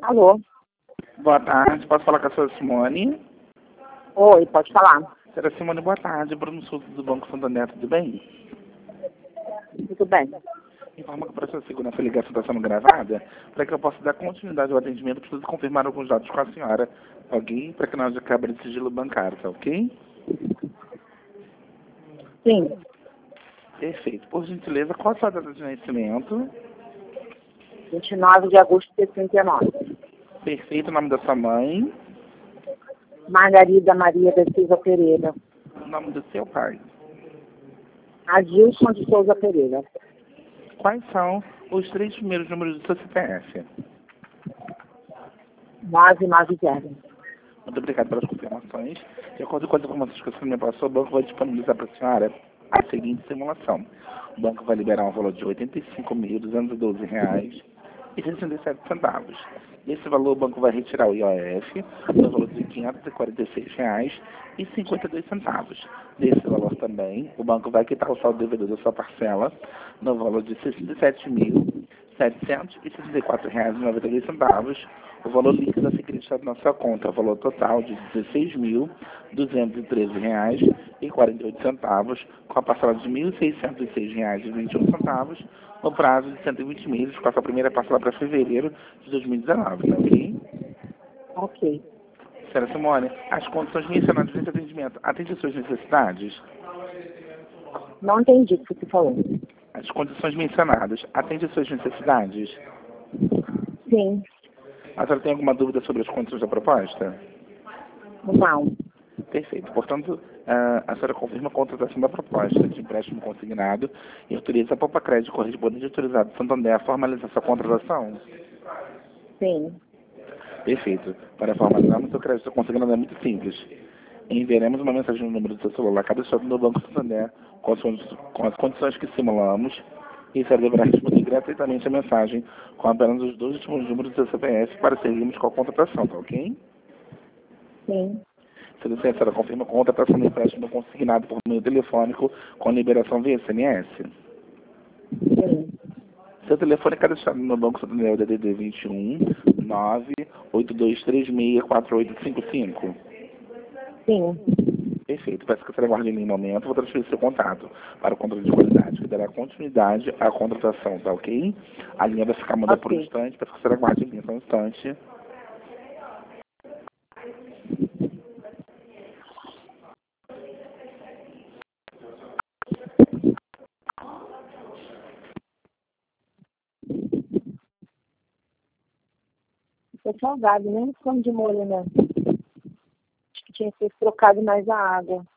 Alô? Boa tarde, posso falar com a senhora Simone? Oi, pode falar. Senhora Simone, boa tarde. Bruno Souza do Banco Santander, tudo bem? Tudo bem. Informa que para a sua segurança a ligação está sendo gravada, para que eu possa dar continuidade ao atendimento, preciso confirmar alguns dados com a senhora, ok? Para que nós acabe de sigilo bancário, tá ok? Sim, Perfeito. Por gentileza, qual a sua data de nascimento? 29 de agosto de 69. Perfeito, o nome da sua mãe, Margarida Maria da Silva Pereira. o nome do seu pai. Adilson de Souza Pereira. Quais são os 3 primeiros números do seu CPF? 990. Muito obrigado pelas confirmações. De acordo com as informações que o senhor me passou, o banco vai disponibilizar para a senhora a seguinte simulação. O banco vai liberar um valor de R$ 85.212,67. Desse valor, o banco vai retirar o IOF no valor de R$ 546,52. Desse valor também, o banco vai quitar o saldo devedor da sua parcela no valor de R$ 67.764,92. O valor líquido a ser creditado na sua conta é o valor total de R$ 16.213,48, com a parcela de R$ 1.606,21, no prazo de 120 meses, com a sua primeira parcela para fevereiro de 2019, tá ok? Ok. Senhora Simone, as condições mencionadas nesse atendimento atendem às suas necessidades? Não entendi o que você falou. As condições mencionadas atendem às suas necessidades? Sim, A senhora tem alguma dúvida sobre as condições da proposta? não. Perfeito. Portanto, a senhora confirma a contratação da proposta de empréstimo consignado e autoriza a Poupa Crédito correspondente autorizado do Santander a formalizar essa contratação? Sim. Perfeito. Para formalizar o seu crédito consignado é muito simples. Enviaremos uma mensagem no número do seu celular cadastrado no Banco Santander com as condições que simulamos e você deverá responder gratuitamente a mensagem com apenas os 2 últimos números do seu CPF para seguirmos com a contratação, tá ok? Sim. Se a senhora confirma a contratação do empréstimo consignado por meio telefônico com liberação via SMS. Sim. Seu telefone é cadastrado no Banco Santander DDD 21 982364855. Sim. Perfeito. Peço que você aguarde em um momento. Vou transferir seu contato para o controle de qualidade, que dará continuidade à contratação, tá ok? A linha vai ficar muda por um Ok. instante. Peço que você aguarde em um instante. Foi salgado, nem ficando de molho, né? Acho que tinha que ter trocado mais a água.